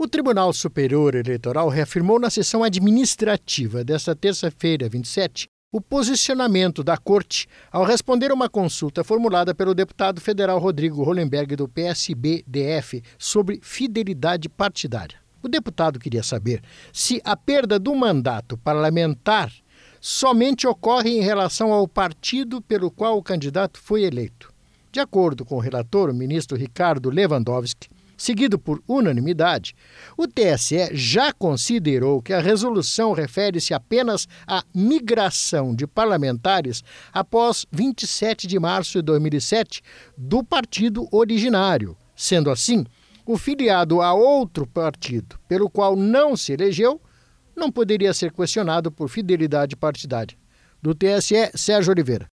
O Tribunal Superior Eleitoral reafirmou na sessão administrativa desta terça-feira, 27, o posicionamento da Corte ao responder a uma consulta formulada pelo deputado federal Rodrigo Hollenberg, do PSB-DF, sobre fidelidade partidária. O deputado queria saber se a perda do mandato parlamentar somente ocorre em relação ao partido pelo qual o candidato foi eleito. De acordo com o relator, o ministro Ricardo Lewandowski, seguido por unanimidade, o TSE já considerou que a resolução refere-se apenas à migração de parlamentares após 27 de março de 2007 do partido originário. Sendo assim, o filiado a outro partido pelo qual não se elegeu não poderia ser questionado por fidelidade partidária. Do TSE, Sérgio Oliveira.